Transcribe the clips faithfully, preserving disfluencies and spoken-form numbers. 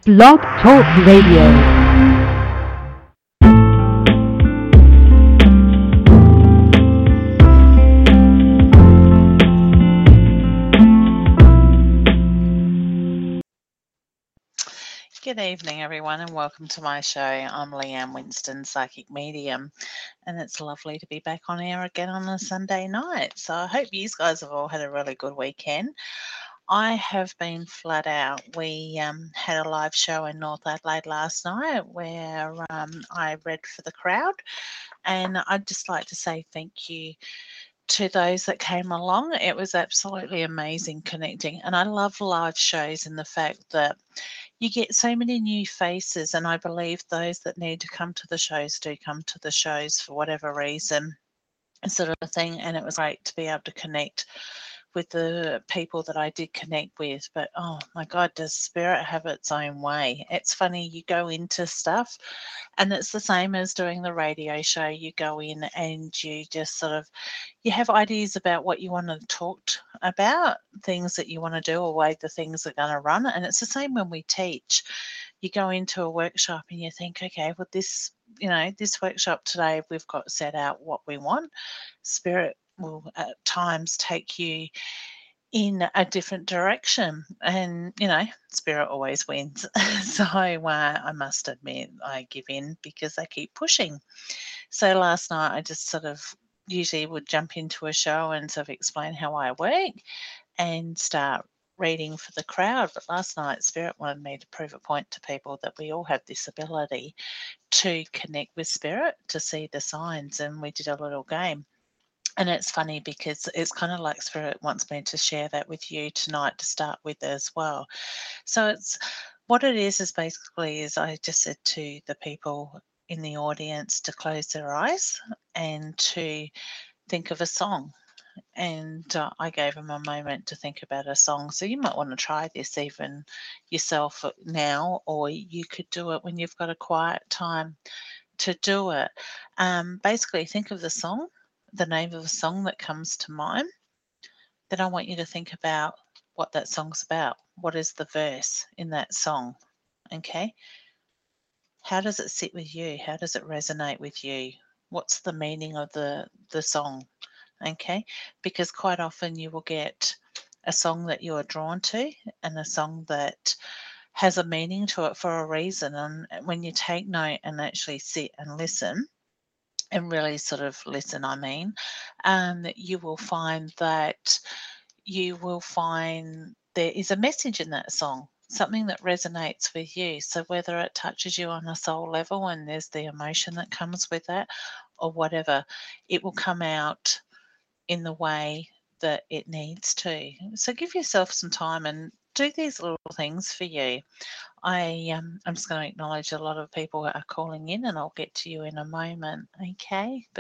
Blog Talk Radio. Good evening, everyone, and welcome to my show. I'm Leanne Winston, Psychic Medium, and it's lovely to be back on air again on a Sunday night. So I hope you guys have all had a really good weekend. I have been flat out. We um, had a live show in North Adelaide last night where um, I read for the crowd, and I'd just like to say thank you to those that came along. It was absolutely amazing connecting, and I love live shows in the fact that you get so many new faces, and I believe those that need to come to the shows do come to the shows for whatever reason, sort of thing. And it was great to be able to connect with the people that I did connect with. But oh my God, does spirit have its own way? It's funny, you go into stuff and it's the same as doing the radio show. You go in and you just sort of, you have ideas about what you want to talk about, things that you want to do, or way the things are going to run. And it's the same when we teach. You go into a workshop and you think, okay, well, this, you know, this workshop today, we've got set out what we want. Spirit will at times take you in a different direction, and you know, spirit always wins. So uh, I must admit I give in because they keep pushing. So last night I just sort of usually would jump into a show and sort of explain how I work and start reading for the crowd. But last night spirit wanted me to prove a point to people that we all have this ability to connect with spirit, to see the signs, and we did a little game. And it's funny because it's kind of like spirit wants me to share that with you tonight to start with as well. So it's what it is is basically is I just said to the people in the audience to close their eyes and to think of a song. And uh, I gave them a moment to think about a song. So you might want to try this even yourself now, or you could do it when you've got a quiet time to do it. Um, basically, think of the song, the name of a song that comes to mind. Then I want you to think about what that song's about. What is the verse in that song? Okay. How does it sit with you? How does it resonate with you? What's the meaning of the, the song? Okay. Because quite often you will get a song that you are drawn to and a song that has a meaning to it for a reason. And when you take note and actually sit and listen, and really sort of listen, I mean, um, you will find that you will find there is a message in that song, something that resonates with you. So whether it touches you on a soul level and there's the emotion that comes with that, or whatever, it will come out in the way that it needs to. So give yourself some time and do these little things for you. I um, I'm just going to acknowledge a lot of people are calling in, and I'll get to you in a moment, okay? But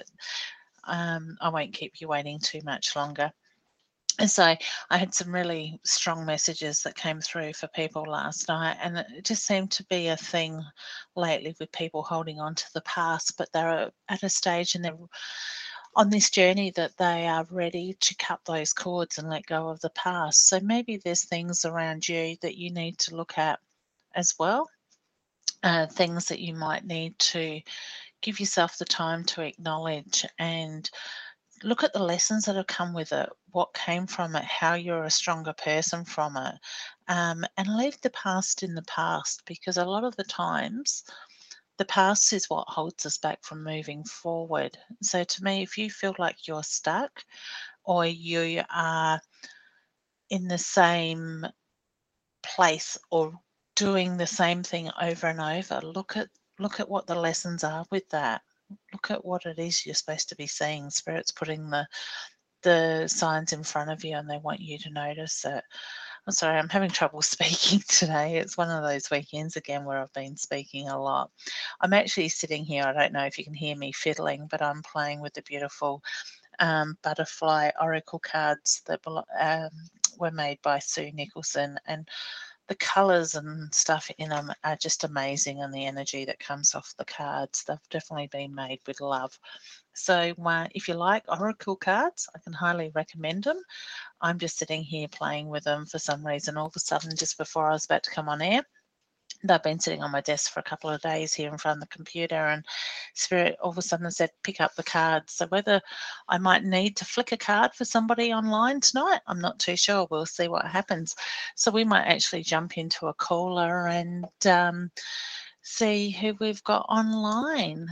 um, I won't keep you waiting too much longer. And so I had some really strong messages that came through for people last night, and it just seemed to be a thing lately with people holding on to the past, but they're at a stage in their on this journey that they are ready to cut those cords and let go of the past. So maybe there's things around you that you need to look at as well, uh, things that you might need to give yourself the time to acknowledge and look at the lessons that have come with it, what came from it, how you're a stronger person from it, um, and leave the past in the past, because a lot of the times the past is what holds us back from moving forward. So to me, if you feel like you're stuck or you are in the same place or doing the same thing over and over, look at look at what the lessons are with that. Look at what it is you're supposed to be seeing. Spirit's putting the the signs in front of you and they want you to notice it. I'm sorry, I'm having trouble speaking today. It's one of those weekends again where I've been speaking a lot. I'm actually sitting here, I don't know if you can hear me fiddling, but I'm playing with the beautiful um, butterfly oracle cards that um, were made by Sue Nicholson, and the colours and stuff in them are just amazing, and the energy that comes off the cards, they've definitely been made with love. So uh, if you like oracle cards, I can highly recommend them. I'm just sitting here playing with them for some reason. All of a sudden, just before I was about to come on air, they've been sitting on my desk for a couple of days here in front of the computer, and Spirit all of a sudden said, pick up the cards. So whether I might need to flick a card for somebody online tonight, I'm not too sure. We'll see what happens. So we might actually jump into a caller and um, see who we've got online.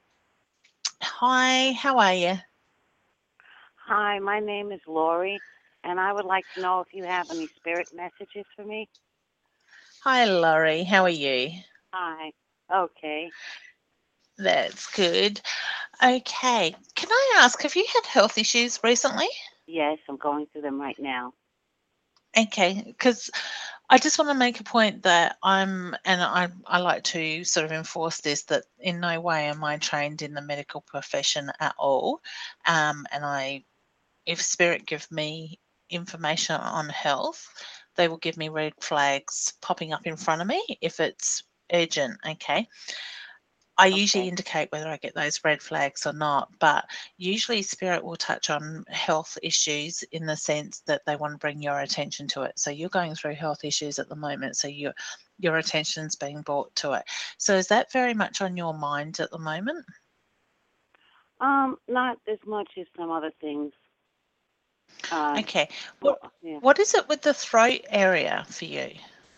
Hi, how are you? Hi, my name is Lori, and I would like to know if you have any spirit messages for me. Hi, Laurie. How are you? Hi. Okay. That's good. Okay. Can I ask, have you had health issues recently? Yes, I'm going through them right now. Okay, because I just want to make a point that I'm, and I, I like to sort of enforce this, that in no way am I trained in the medical profession at all. Um, and I, if Spirit give me information on health, they will give me red flags popping up in front of me if it's urgent. Okay. I usually Okay. indicate whether I get those red flags or not, but usually Spirit will touch on health issues in the sense that they want to bring your attention to it. So you're going through health issues at the moment, so your your attention's being brought to it. So is that very much on your mind at the moment? Um, not as much as some other things. Uh, Okay. well, What yeah. what is it with the throat area for you?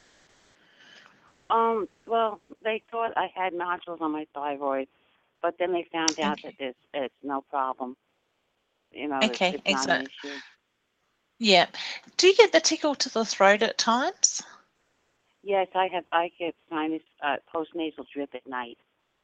Um, well, they thought I had nodules on my thyroid, but then they found out that Okay. there's it's no problem. You know, it's Okay, it's not an excellent. issue. Yeah. Do you get the tickle to the throat at times? Yes, I have. I get sinus uh, postnasal drip at night.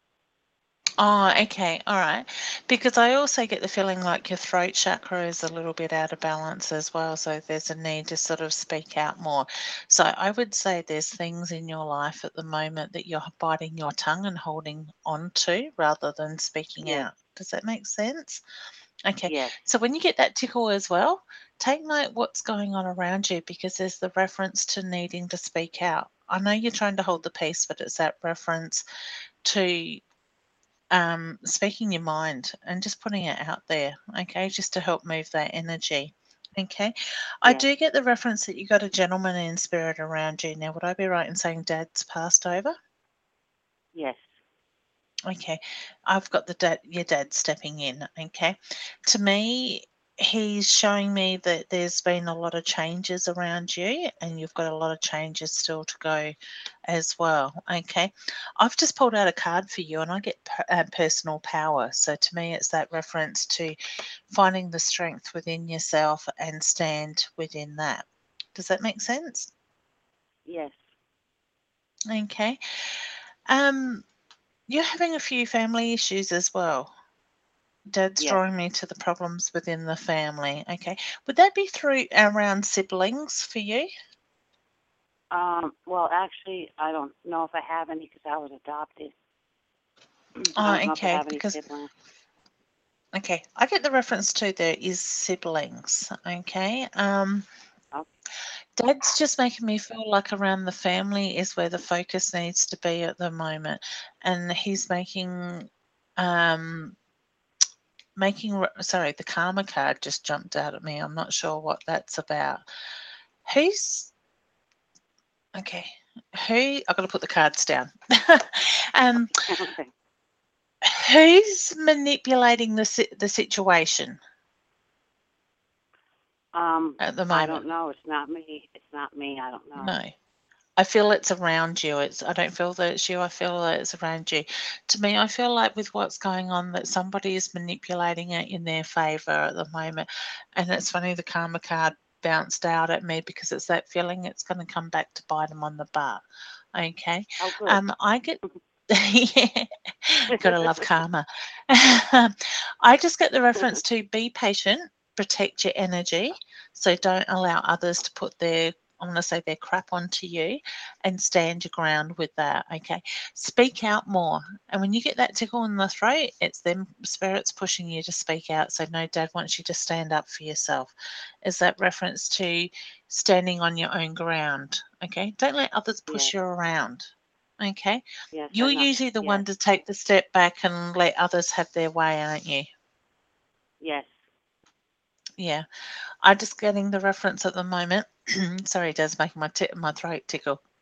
Oh, okay. All right. Because I also get the feeling like your throat chakra is a little bit out of balance as well. So there's a need to sort of speak out more. So I would say there's things in your life at the moment that you're biting your tongue and holding on to rather than speaking Yes. out. Does that make sense? Okay. Yes. So when you get that tickle as well, take note what's going on around you because there's the reference to needing to speak out. I know you're trying to hold the peace, but it's that reference to um, speaking your mind and just putting it out there, okay, just to help move that energy. Okay, I Yes. do get the reference that you got a gentleman in spirit around you. Now, would I be right in saying Dad's passed over? Yes. Okay, I've got the dad, your dad stepping in. Okay, to me, he's showing me that there's been a lot of changes around you, and you've got a lot of changes still to go as well. Okay, I've just pulled out a card for you, and I get per, uh, personal power. So to me, it's that reference to finding the strength within yourself and stand within that. Does that make sense? Yes. Okay. Um, you're having a few family issues as well. Dad's Yes. drawing me to the problems within the family. Okay. Would that be through around siblings for you? Um, well, actually, I don't know if I have any because I was adopted. I Oh, don't know if I okay. have any Because, siblings. okay, I get the reference to there is siblings. Okay. Um, Oh, Dad's just making me feel like around the family is where the focus needs to be at the moment. And he's making, um, making, re- sorry, the karma card just jumped out at me. I'm not sure what that's about. Who's Okay. Who I've got to put the cards down. um, okay. who's manipulating the si- the situation Um, at the I moment? don't know. It's not me. It's not me. I don't know. No. I feel it's around you. It's I don't feel that it's you. I feel that it's around you. To me, I feel like with what's going on that somebody is manipulating it in their favor at the moment. And it's funny the karma card bounced out at me because it's that feeling it's going to come back to bite them on the butt. Okay. Oh, good. Um, I get yeah, gotta love karma. I just get the reference to be patient, protect your energy, so don't allow others to put their I want to say their crap onto you and stand your ground with that. Okay. Speak out more. And when you get that tickle in the throat, it's them spirits pushing you to speak out. So, no, Dad wants you to stand up for yourself. Is that reference to standing on your own ground? Okay. Don't let others yes. push you around. Okay. Yes. I You're know. usually the Yes. one to take the step back and let others have their way, aren't you? Yes. Yeah. I'm just getting the reference at the moment. Sorry, it does make my, t- my throat tickle.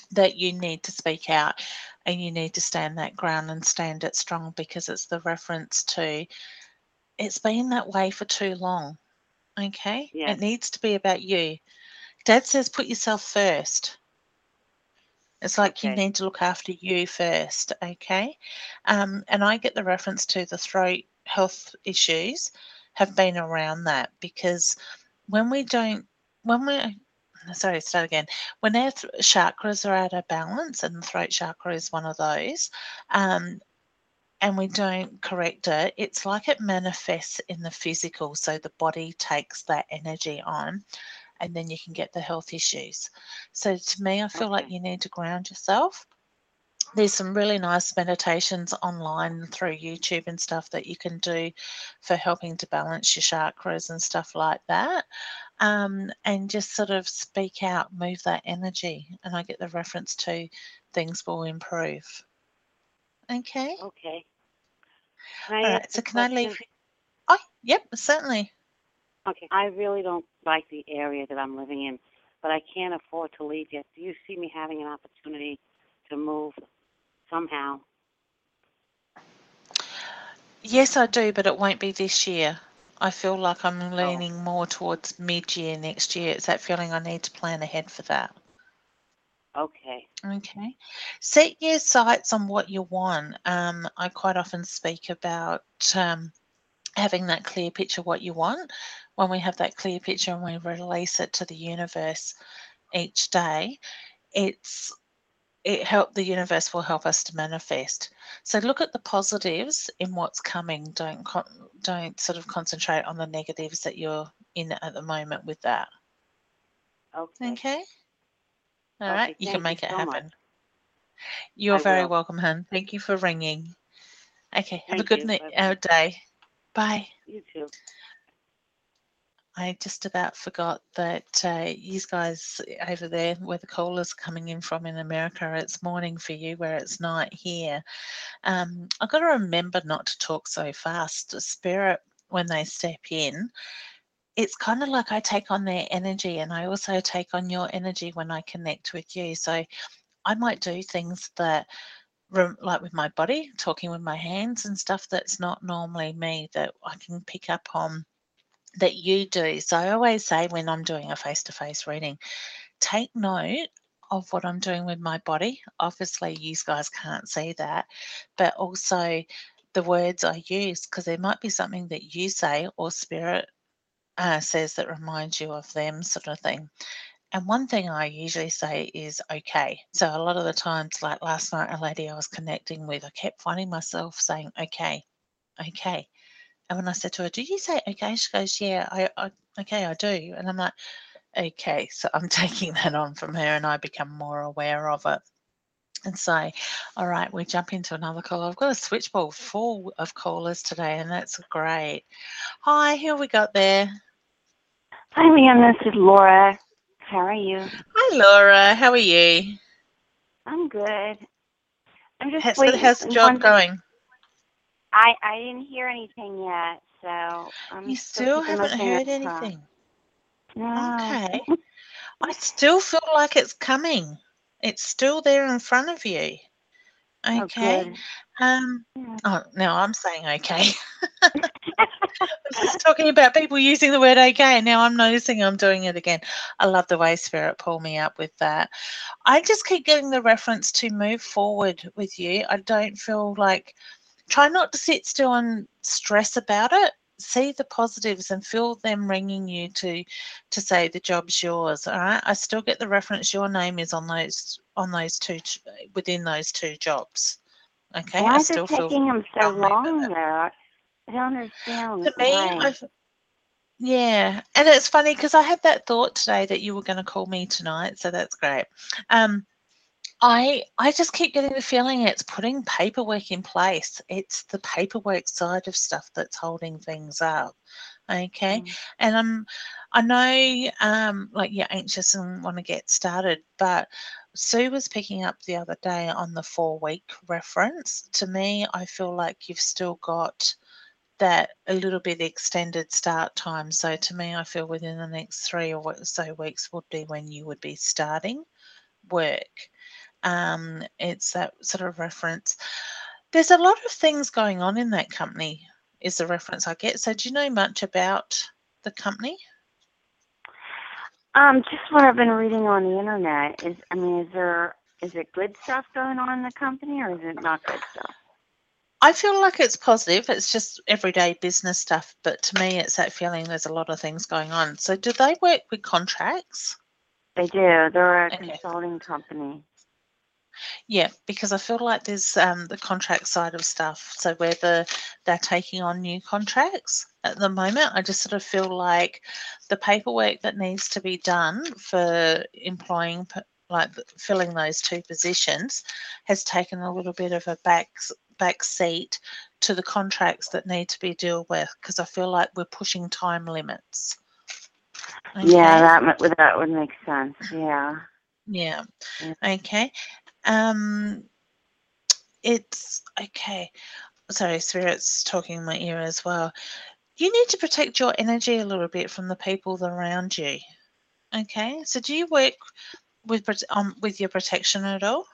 that you need to speak out and you need to stand that ground and stand it strong, because it's the reference to it's been that way for too long. Okay? Yes. It needs to be about you. Dad says put yourself first. It's like you Okay. need to look after you first, okay? Um, and I get the reference to the throat health issues have been around that, because when we don't, when we, sorry, start again. When our th- chakras are out of balance, and the throat chakra is one of those, um, and we don't correct it, it's like it manifests in the physical. So the body takes that energy on, and then you can get the health issues. So to me, I feel like Okay. you need to ground yourself. There's some really nice meditations online through YouTube and stuff that you can do for helping to balance your chakras and stuff like that. Um, and just sort of speak out, move that energy. And I get the reference to things will improve. Okay. Okay. Can I All ask right. a So can I leave question? you? Oh, yep, certainly. Okay. I really don't like the area that I'm living in, but I can't afford to leave yet. Do you see me having an opportunity to move somehow? Yes, I do, but it won't be this year. I feel like I'm Oh, leaning more towards mid-year next year. It's that feeling I need to plan ahead for that. okay. Okay. Set your sights on what you want. Um, I quite often speak about um, having that clear picture what you want. When we have that clear picture and we release it to the universe each day, it's it help the universe will help us to manifest. So look at the positives in what's coming. Don't con- don't sort of concentrate on the negatives that you're in at the moment with that. Okay. Okay. All right. Okay. You can Thank you make it so much. happen. You're I very will. welcome, hun. Thank you for ringing. Okay. Have a Thank good you. ni- Bye uh, bye. day. Bye. You too. I just about forgot that uh, you guys over there, where the callers coming in from in America, it's morning for you, where it's night here. Um, I've got to remember not to talk so fast. Spirit, when they step in, it's kind of like I take on their energy, and I also take on your energy when I connect with you. So I might do things that, rem- like with my body, talking with my hands and stuff that's not normally me, that I can pick up on that you do. So I always say when I'm doing a face to face reading, take note of what I'm doing with my body. Obviously, you guys can't see that, but also the words I use, because there might be something that you say or spirit uh, says that reminds you of them, sort of thing. And one thing I usually say is okay. So a lot of the times, like last night, a lady I was connecting with, I kept finding myself saying okay, okay. And when I said to her, "Do you say okay?" She goes, "Yeah, I, I okay, I do." And I'm like, okay, so I'm taking that on from her, and I become more aware of it. And say, all right, we jump into another call. I've got a switchboard full of callers today, and that's great. Hi, who we got there? Hi, Liam. This is Laura. How are you? Hi, Laura. How are you? I'm good. I'm just How's the, waiting. how's the job going? I I didn't hear anything yet, so I'm You still still keeping my haven't fingers heard crossed. anything. No. Okay. I still feel like it's coming. It's still there in front of you. Oh, Okay. good. Um. Yeah. Oh, no, I'm saying okay. I was just talking about people using the word okay. Now I'm noticing I'm doing it again. I love the way Spirit pulled me up with that. I just keep getting the reference to move forward with you. I don't feel like, try not to sit still and stress about it. See the positives and feel them ringing you to to say the job's yours. All right. I still get the reference your name is on those on those two within those two jobs. Okay. I Why is it still feel taking him so they'll move it. long, though? I don't understand To me, why. I yeah, and it's funny because I had that thought today that you were going to call me tonight, so that's great. Um, I I just keep getting the feeling it's putting paperwork in place. It's the paperwork side of stuff that's holding things up. Okay, Mm. and I'm I know um like you're anxious and want to get started, but Sue was picking up the other day on the four week reference. To me, I feel like you've still got that a little bit extended start time. So to me, I feel within the next three or so weeks would be when you would be starting work. Um, it's that sort of reference. There's a lot of things going on in that company, is the reference I get. So do you know much about the company? Um, just what I've been reading on the internet is, I mean, is there is it good stuff going on in the company, or is it not good stuff? I feel like it's positive. It's just everyday business stuff. But to me, it's that feeling there's a lot of things going on. So do they work with contracts? They do. They're a Okay. consulting company. Yeah, because I feel like there's um, the contract side of stuff. So whether they're taking on new contracts at the moment, I just sort of feel like the paperwork that needs to be done for employing, p- like filling those two positions, has taken a little bit of a back back seat to the contracts that need to be dealt with, because I feel like we're pushing time limits. Yeah, Okay. that m- that would make sense. Yeah. Yeah. Yeah. Okay. Um, it's okay. Sorry, Spirit's talking in my ear as well. You need to protect your energy a little bit from the people around you. Okay, so do you work with prote- um with your protection at all?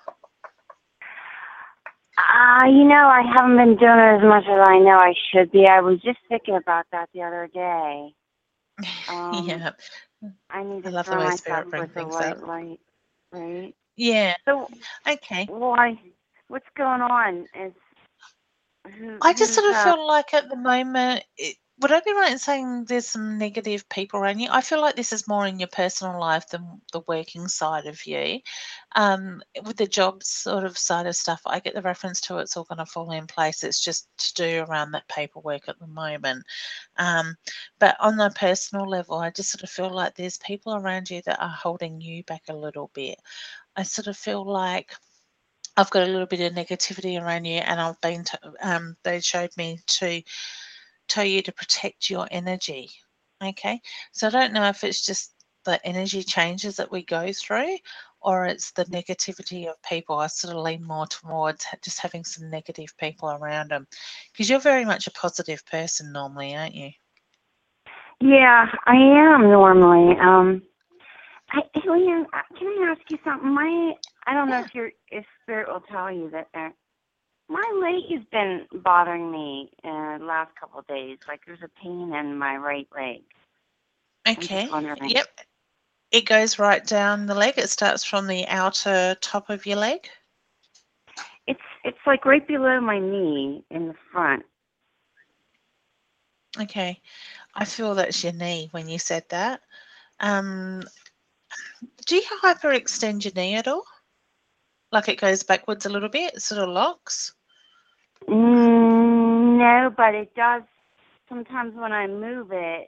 Uh, you know, I haven't been doing it as much as I know I should be. I was just thinking about that the other day. Um, Yeah, I need I to love the surround way myself Spirit brings with the things up. right light, right? Yeah, So, okay. why? What's going on? Is who? I just Who's sort of uh? feel like at the moment, it, would I be right in saying there's some negative people around you? I feel like this is more in your personal life than the working side of you. Um, with the job sort of side of stuff, I get the reference to it's all going to fall in place. It's just to do around that paperwork at the moment. Um, but on the personal level, I just sort of feel like there's people around you that are holding you back a little bit. I sort of feel like I've got a little bit of negativity around you, and I've been to, um, they showed me to tell you to protect your energy. Okay, so I don't know if it's just the energy changes that we go through, or it's the negativity of people. I sort of lean more towards ha- just having some negative people around them, because you're very much a positive person normally, aren't you? Yeah, I am normally. Um, I, hey, Leanne, uh, can I ask you something? My, I don't know Yeah. if your if Spirit will tell you that. Uh, my leg has been bothering me uh, the last couple of days. Like there's a pain in my right leg. I'm just Okay. wondering. Yep. It goes right down the leg. It starts from the outer top of your leg. It's it's like right below my knee in the front. Okay. I feel that's your knee when you said that. Um, do you hyperextend your knee at all? Like it goes backwards a little bit, it sort of locks? Mm, no, but it does sometimes when I move it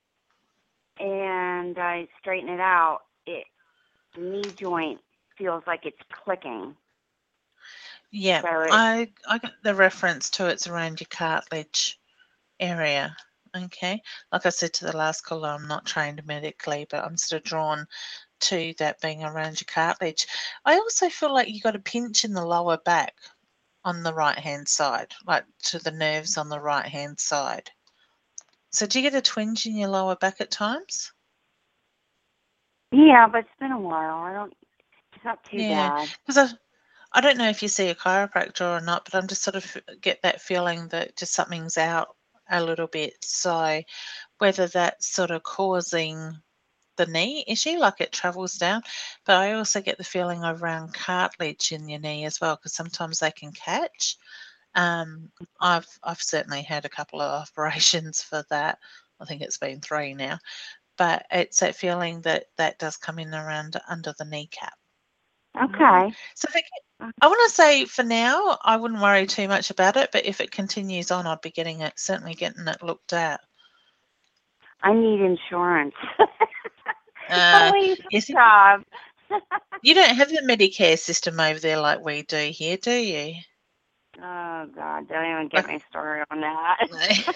and I straighten it out. It the knee joint feels like it's clicking. Yeah, So it I I got the reference to it's around your cartilage area. Okay. Like I said to the last caller, I'm not trained medically, but I'm sort of drawn to that being around your cartilage. I also feel like you got a pinch in the lower back on the right hand side, like to the nerves on the right hand side. So do you get a twinge in your lower back at times? yeah, but it's been a while. I don't. It's not too Yeah, bad. because I I don't know if you see a chiropractor or not, but I'm just sort of get that feeling that just something's out a little bit. So whether that's sort of causing the knee issue, like it travels down, but I also get the feeling around cartilage in your knee as well, because sometimes they can catch. Um, I've I've certainly had a couple of operations for that. I think it's been three now, but it's that feeling that that does come in around under the kneecap. Mm. Okay. So if it, I want to say for now, I wouldn't worry too much about it, but if it continues on, I'd be getting it, certainly getting it looked at. I need insurance. Uh, I'm waiting for yes, a job. you don't have the Medicare system over there like we do here, do you? Oh God! Don't even get me started on that.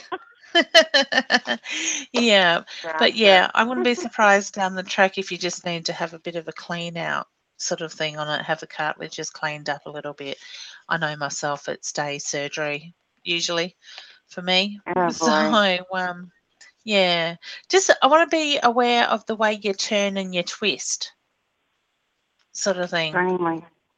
Yeah, but Disaster. yeah, I wouldn't be surprised down the track if you just need to have a bit of a clean out sort of thing on it, have the cartilages cleaned up a little bit. I know myself, it's day surgery usually for me. Oh So, boy. um, yeah, just I want to be aware of the way you turn and you twist, sort of thing. Turning my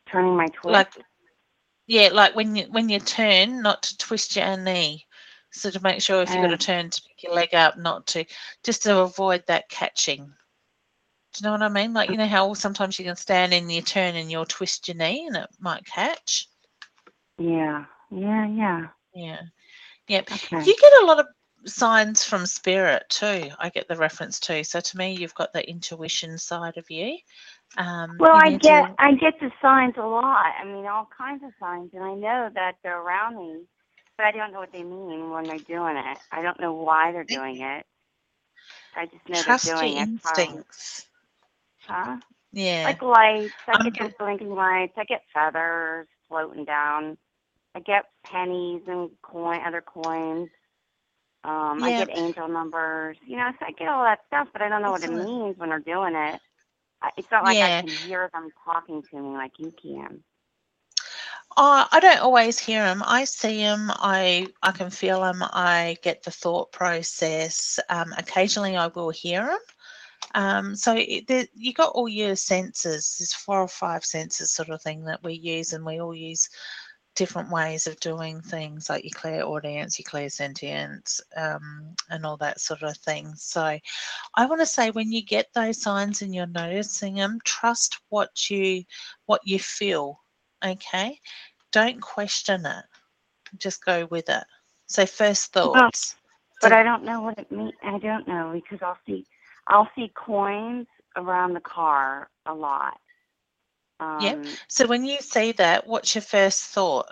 Turning my twist? Like, yeah, like when you when you turn, not to twist your knee. So to make sure if you've got Uh, to turn to pick your leg up, not to, just to avoid that catching. Do you know what I mean? Like, you know how sometimes you can stand and you turn and you'll twist your knee and it might catch? yeah, yeah, yeah. Yeah. Yep. Okay. You get a lot of signs from spirit too. I get the reference too. So to me, you've got that intuition side of you. Um, Well, you I need get to, I get the signs a lot. I mean, all kinds of signs, and I know that they're around me, but I don't know what they mean when they're doing it. I don't know why they're doing it. I just know they're trust your doing it. Probably. instincts. Huh? Yeah. Like lights. I I'm get good. those blinking lights. I get feathers floating down. I get pennies and coin, other coins. Um, I Yeah. get angel numbers. You know, so I get all that stuff, but I don't know what it Excellent. means when they're doing it. I- It's not like I Yeah. can hear them talking to me like you can. Oh, I don't always hear them. I see them. I I can feel them. I get the thought process. Um, occasionally, I will hear them. Um, so it, there, you got all your senses. There's four or five senses, sort of thing that we use, and we all use different ways of doing things, like your clairaudience, your clairsentience, um, and all that sort of thing. So I want to say, when you get those signs and you're noticing them, trust what you what you feel. Okay, don't question it. Just go with it. So first Well, thoughts. but So I don't know what it means. I don't know because I'll see, I'll see coins around the car a lot. yeah. Um, So when you see that, what's your first thought?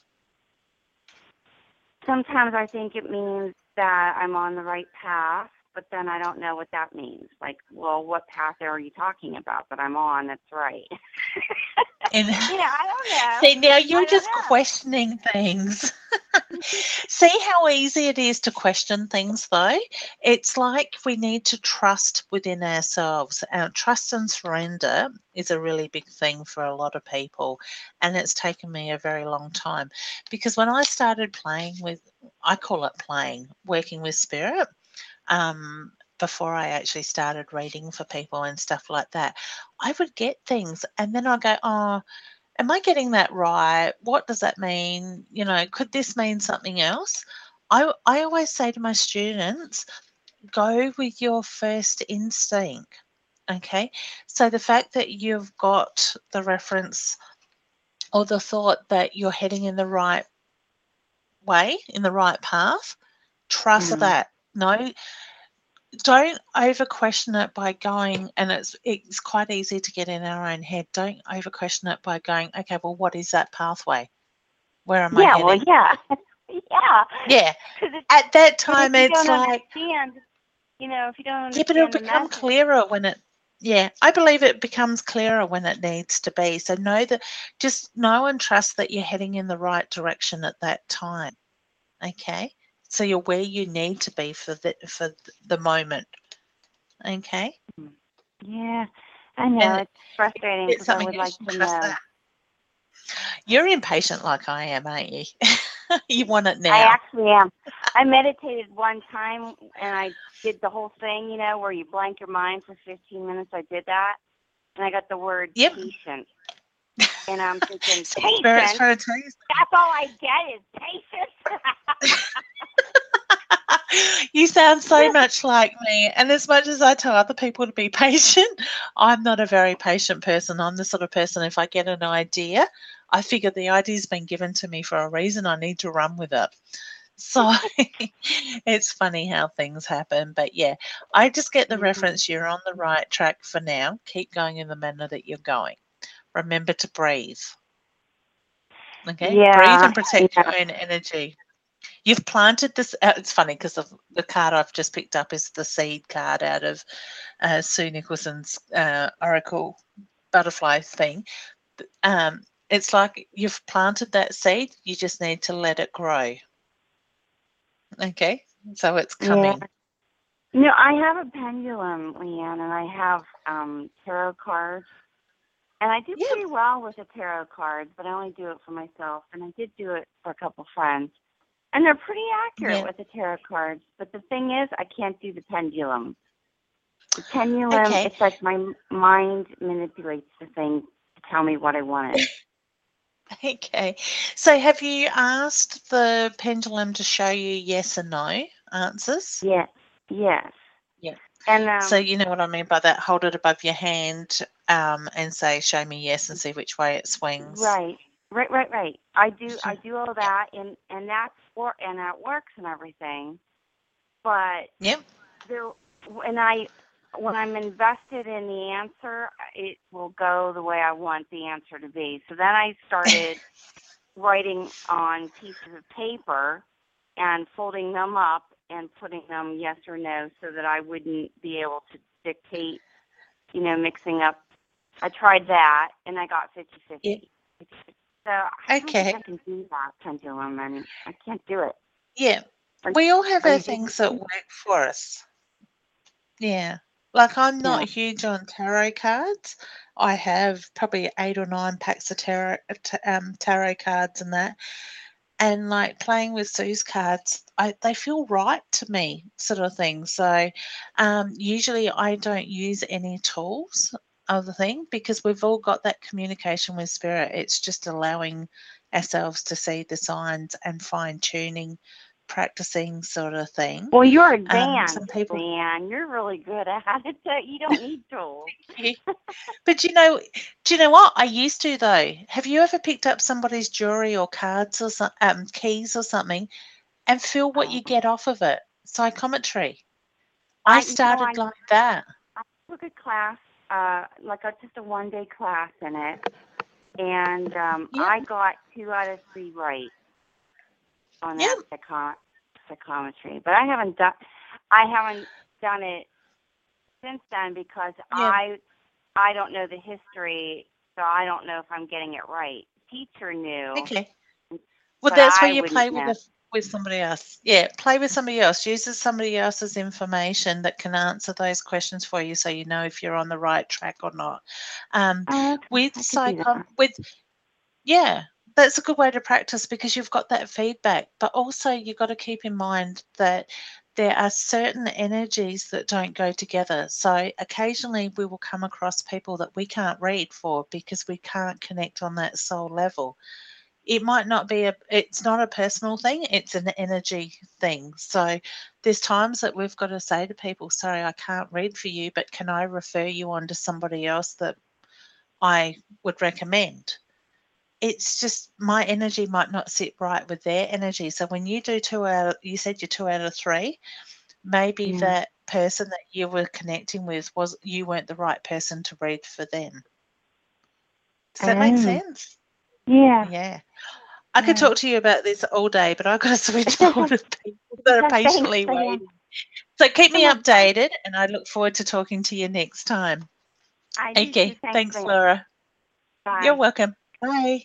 sometimes I think it means that I'm on the right path, but then I don't know what that means. Like, well, what path are you talking about that I'm on that's right? And you know, I don't know. see, now I you're don't just know. questioning things. See how easy it is to question things, though? It's like we need to trust within ourselves. Our trust and surrender is a really big thing for a lot of people. And it's taken me a very long time, because when I started playing with, I call it playing, working with spirit, um, before I actually started reading for people and stuff like that, I would get things and then I go, oh, am I getting that right? What does that mean? You know, could this mean something else? I, I always say to my students, go with your first instinct. Okay. So the fact that you've got the reference or the thought that you're heading in the right way, in the right path, trust Mm. that. No, don't over question it by going, and it's it's quite easy to get in our own head. Don't over question it by going, okay, well, what is that pathway? Where am I Yeah, well, heading? yeah, yeah. Yeah. Because At that if time, you it's don't like, understand, you know, if you don't yeah, but it'll understand the become message, clearer when it, yeah, I believe it becomes clearer when it needs to be. So know that, just know and trust that you're heading in the right direction at that time. Okay. So you're where you need to be for the for the moment. Okay. yeah, I know And it's frustrating it's because I something would else, like you to trust know. that. You're impatient like I am, aren't you? You want it I now. actually am. I meditated one time and I did the whole thing, you know, where you blank your mind for fifteen minutes. I did that, and I got the word Yep. patient, and I'm thinking So Spirit's patience. trying to tell you. That's all I get is patience. You sound so much like me. And as much as I tell other people to be patient, I'm not a very patient person. I'm the sort of person, if I get an idea, I figure the idea's been given to me for a reason. I need to run with it. So it's funny how things happen. But yeah, I just get the reference. You're on the right track for now. Keep going in the manner that you're going. Remember to breathe. Okay? Breathe Yeah, and protect yeah. your own energy. You've planted this. Uh, it's funny because the card I've just picked up is the seed card out of uh, Sue Nicholson's uh, Oracle butterfly thing. Um, it's like you've planted that seed. You just need to let it grow. Okay, so it's Yeah. coming. No, I have a pendulum, Leanne, and I have um, tarot cards. And I do Yeah. pretty well with the tarot cards, but I only do it for myself. And I did do it for a couple friends. And they're pretty accurate Yeah. with the tarot cards. But the thing is, I can't do the pendulum. The pendulum, Okay. it's like my mind manipulates the thing to tell me what I want. Okay. So have you asked the pendulum to show you yes and no answers? Yes, yes. Yeah. And So um, you know what I mean by that? Hold it above your hand um, and say, show me yes, and see which way it swings. right, right, right, right. I do, I do all Yep. that, and and that's for, and that works and everything. But Yep. there, when I, when I'm invested in the answer, it will go the way I want the answer to be. So then I started writing on pieces of paper and folding them up and putting them yes or no so that I wouldn't be able to dictate, you know, mixing up. I tried that and I got fifty Yep. fifty. So I don't think Okay. I can do that pendulum, and I can't do it. Yeah. Are, We all have are our you things that thinking? work for us. Yeah. Like I'm not Yeah. huge on tarot cards. I have probably eight or nine packs of tarot, t- um, tarot cards and that. And like playing with Sue's cards, I, they feel right to me, sort of thing. So um, usually I don't use any tools of the thing because we've all got that communication with spirit. It's just allowing ourselves to see the signs and fine tuning, practicing sort of thing. Well, you're Um, advanced, some people Leanne. You're really good at it. So you don't need tools. But you know, do you know what? I used to though. Have you ever picked up somebody's jewelry or cards or some um, keys or something and feel what Um, you get off of it? Psychometry. I I you know I started like that. I took a class, uh, like a, just a one day class in it, and um, Yep, I got two out of three right on yep, that psycho- psychometry. But I haven't done I haven't done it since then because yep. I I don't know the history, so I don't know if I'm getting it right. Teacher knew, Okay. Well, but that's where I you wouldn't play with know. the, with somebody else. Yeah, play with somebody else. Uses somebody else's information that can answer those questions for you, so you know if you're on the right track or not. Um, Oh, okay, with I could do psychom, that. with Yeah, that's a good way to practice because you've got that feedback. But also, you've got to keep in mind that there are certain energies that don't go together. So, occasionally, we will come across people that we can't read for because we can't connect on that soul level. It might not be a, it's not a personal thing, it's an energy thing. So, there's times that we've got to say to people, sorry, I can't read for you, but can I refer you on to somebody else that I would recommend? It's just my energy might not sit right with their energy. So when you do two out of, you said you're two out of three, maybe Yeah. that person that you were connecting with was you weren't the right person to read for them. Does that make Oh, sense? yeah, Yeah. I could yeah. talk to you about this all day, but I've got a switchboard of people that are Thanks, patiently Leanne. waiting. So keep So me much fun. updated and I look forward to talking to you next time. I do too. Okay. Thanks, Thanks, Leanne. Laura. You're Bye. welcome. Bye.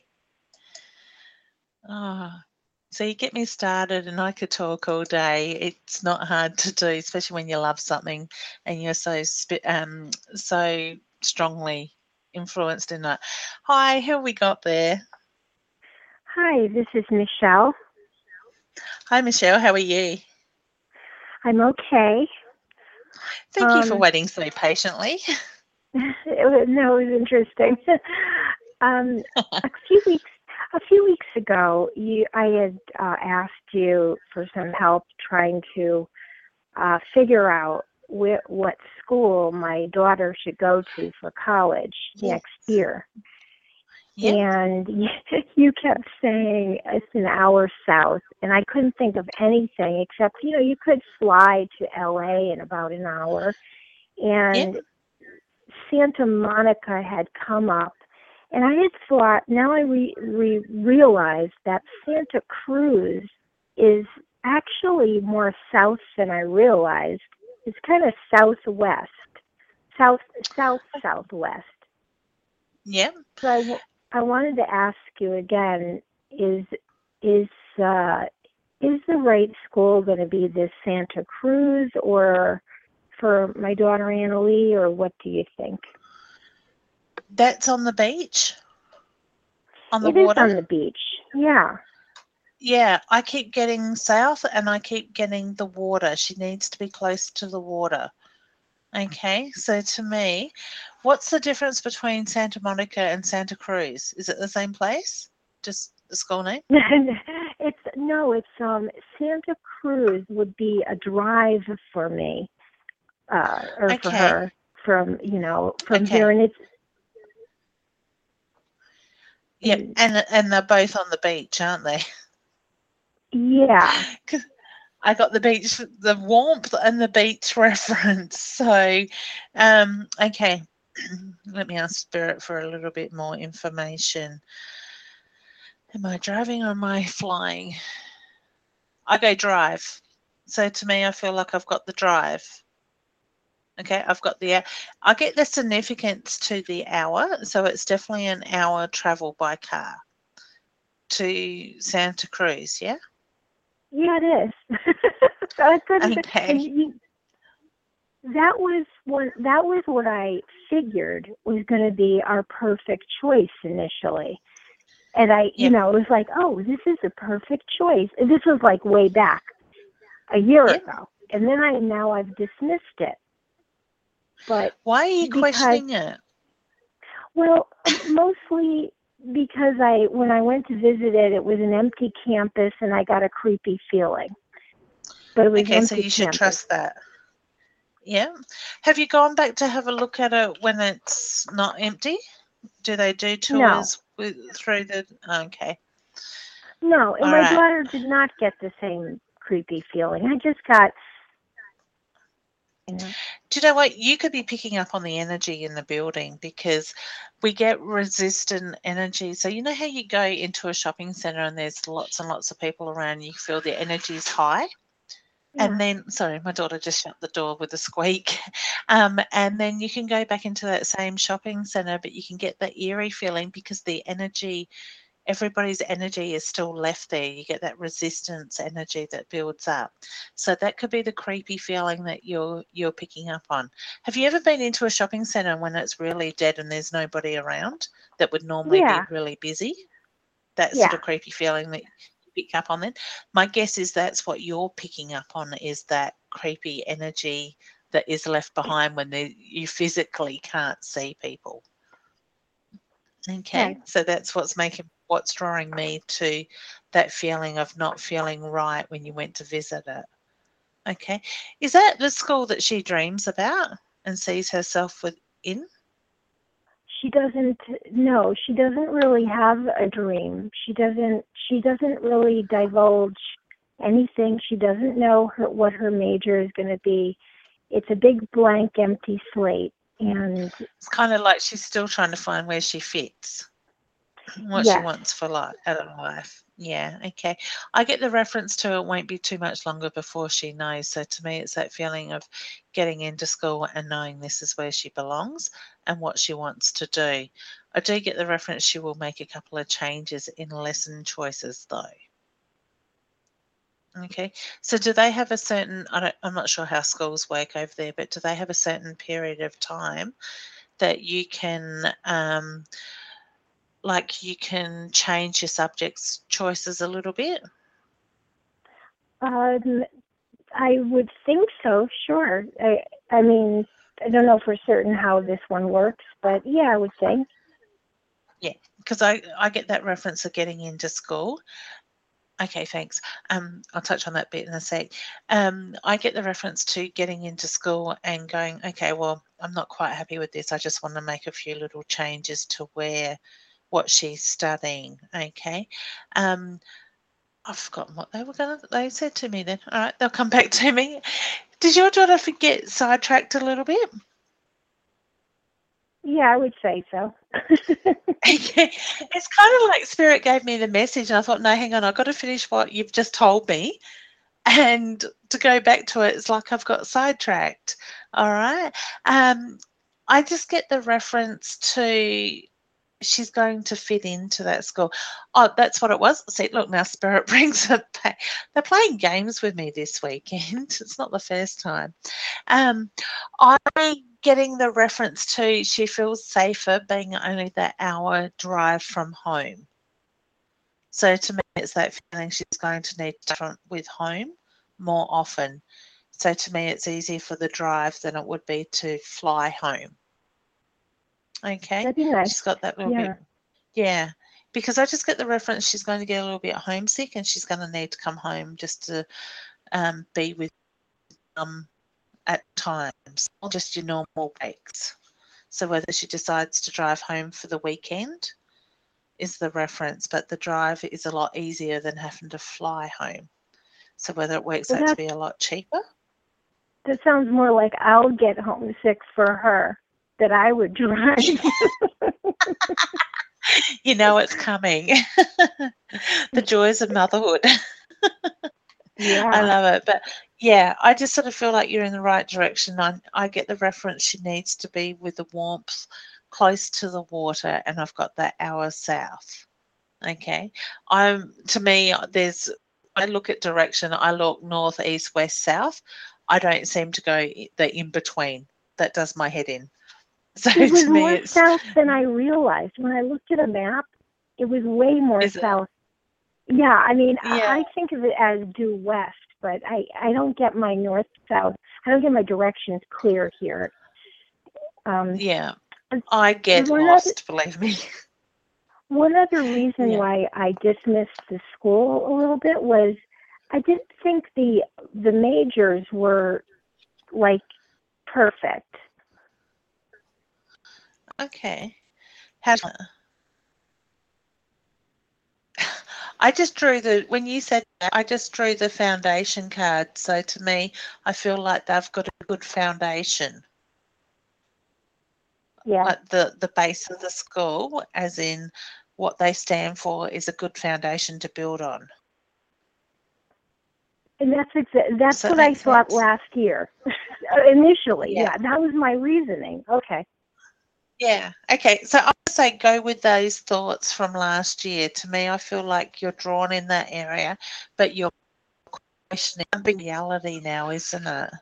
Oh, so you get me started and I could talk all day. It's not hard to do, especially when you love something and you're so spi- um so strongly influenced in it. Hi, who have we got there? Hi, this is Michelle. Hi, Michelle. How are you? I'm okay. Thank you for Um, waiting so patiently. it was, no, it was interesting. um, a few weeks, a few weeks ago, you, I had uh, asked you for some help trying to uh, figure out wh- what school my daughter should go to for college Yes. next year. Yep. And you kept saying it's an hour south, and I couldn't think of anything except, you know, you could fly to L A in about an hour. And Yep. Santa Monica had come up, and I had thought, now I re- re- realized that Santa Cruz is actually more south than I realized. It's kind of southwest, south, south, southwest. Yep. So I, w- I wanted to ask you again: is is uh, is the right school going to be this Santa Cruz or for my daughter Annalie, or what do you think? That's on the beach, on the It is water. on the beach. Yeah. Yeah, I keep getting south and I keep getting the water. She needs to be close to the water. Okay, so to me, what's the difference between Santa Monica and Santa Cruz? Is it the same place? Just the school name? It's no, it's um Santa Cruz would be a drive for me, uh, or for Okay. her from you know from Okay. here, and it's Yep. mm, And and they're both on the beach, aren't they? yeah. 'Cause I got the beach, the warmth and the beach reference. So, um, okay. Let me ask Spirit for a little bit more information. Am I driving or am I flying? I go drive. So to me, I feel like I've got the drive. Okay, I've got the, I get the significance to the hour. So it's definitely an hour travel by car to Santa Cruz, yeah? Yeah, it is. So I couldn't, Okay. and you, that was what that was what I figured was going to be our perfect choice initially. And I, you Yep. know, it was like, oh, this is a perfect choice. And this was like way back a year Yep. ago. And then I now I've dismissed it. But Why are you because, questioning it? well, mostly because I when I went to visit it, it was an empty campus, and I got a creepy feeling. But it was Okay, so empty you should campus. trust that. Yeah. Have you gone back to have a look at it when it's not empty? Do they do No, tours with, through the? Okay. no, and All my right. daughter did not get the same creepy feeling. I just got, you know, Do you know what? You could be picking up on the energy in the building because we get resistant energy. So you know how you go into a shopping centre and there's lots and lots of people around, you feel the energy is high? yeah, And then, sorry, my daughter just shut the door with a squeak. Um, and then you can go back into that same shopping centre, but you can get that eerie feeling because the energy, everybody's energy is still left there. You get that resistance energy that builds up. So that could be the creepy feeling that you're you're picking up on. Have you ever been into a shopping centre when it's really dead and there's nobody around that would normally be yeah, really busy? That sort yeah. of creepy feeling that you pick up on then? My guess is that's what you're picking up on, is that creepy energy that is left behind when they, you physically can't see people. Okay, Okay. so that's what's making what's drawing me to that feeling of not feeling right when you went to visit it. Okay, is that the school that she dreams about and sees herself within? She doesn't no, she doesn't really have a dream. She doesn't she doesn't really divulge anything. She doesn't know her what her major is going to be. It's a big blank empty slate, and It's kind of like she's still trying to find where she fits, what she yes. wants for life, out of life. Yeah, okay. I get the reference to it won't be too much longer before she knows. So to me, it's that feeling of getting into school and knowing this is where she belongs and what she wants to do. I do get the reference she will make a couple of changes in lesson choices though. Okay. So do they have a certain, I don't, I'm not sure how schools work over there, but do they have a certain period of time that you can, um, like you can change your subjects choices a little bit? Um I would think so, sure. I I mean, I don't know for certain how this one works, but yeah, I would think. Yeah, because I, I get that reference of getting into school. Okay, thanks. Um, I'll touch on that bit in a sec. Um, I get the reference to getting into school and going, okay, well, I'm not quite happy with this. I just want to make a few little changes to where what she's studying. Okay. Um, I've forgotten what they were gonna they said to me then. All right, they'll come back to me. Did your daughter forget sidetracked a little bit? Yeah, I would say so. Yeah, it's kind of like Spirit gave me the message, and I thought, no, hang on, I've got to finish what you've just told me. And to go back to it, it's like I've got sidetracked. All right. Um, I just get the reference to she's going to fit into that school. Oh, that's what it was. See, look, now Spirit brings it back. They're playing games with me this weekend. It's not the first time. Um, I'm getting the reference to she feels safer being only that hour drive from home. So to me, it's that feeling she's going to need different with home more often. So to me, it's easier for the drive than it would be to fly home. Okay, That'd be nice. she's got that little Yeah. bit. Yeah, because I just get the reference she's going to get a little bit homesick and she's going to need to come home just to um, be with um at times, not just your normal breaks. So whether she decides to drive home for the weekend is the reference, but the drive is a lot easier than having to fly home. So whether it works Well, out to that, be a lot cheaper. that sounds more like I'll get homesick for her, that I would drive. You know it's coming. The joys of motherhood. Yeah. I love it. But yeah, I just sort of feel like you're in the right direction. I, I get the reference she needs to be with the warmth close to the water, and I've got that hour south. Okay. I'm to me, there's I look at direction, I look north, east, west, south. I don't seem to go the in between. That does my head in. So It was to me more it's south than I realized. When I looked at a map, it was way more is it, south. Yeah, I mean, yeah. I I think of it as due west, but I, I don't get my north-south. I don't get my directions clear here. Um, Yeah. and I get one other, lost, believe me. one other reason Yeah. why I dismissed the school a little bit was I didn't think the the majors were like perfect. Okay. How I just drew the, when you said that, I just drew the foundation card. So to me, I feel like they've got a good foundation. Yeah. Like the, the base of the school, as in what they stand for, is a good foundation to build on. And that's exa- that's Does that what I make thought sense? last year. Initially, Yeah. yeah, that was my reasoning. Okay. Yeah. Okay. So I would say go with those thoughts from last year. To me, I feel like you're drawn in that area, but you're questioning big reality now, isn't it?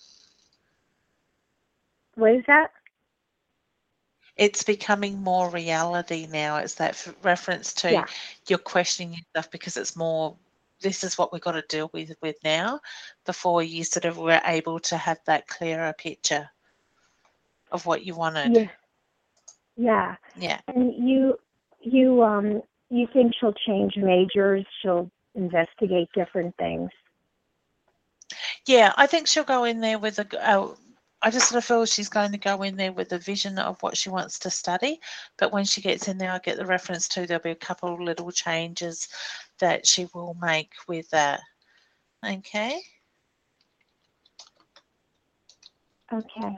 What is that? It's becoming more reality now. It's that f- reference to Yeah. you're questioning yourself because it's more, this is what we've got to deal with with now, before you sort of were able to have that clearer picture of what you wanted. Yeah. Yeah. Yeah. And you you um you think she'll change majors, she'll investigate different things. Yeah, I think she'll go in there with a, g- uh, I just sort of feel she's going to go in there with a vision of what she wants to study. But when she gets in there, I get the reference to there'll be a couple of little changes that she will make with that. Okay. Okay.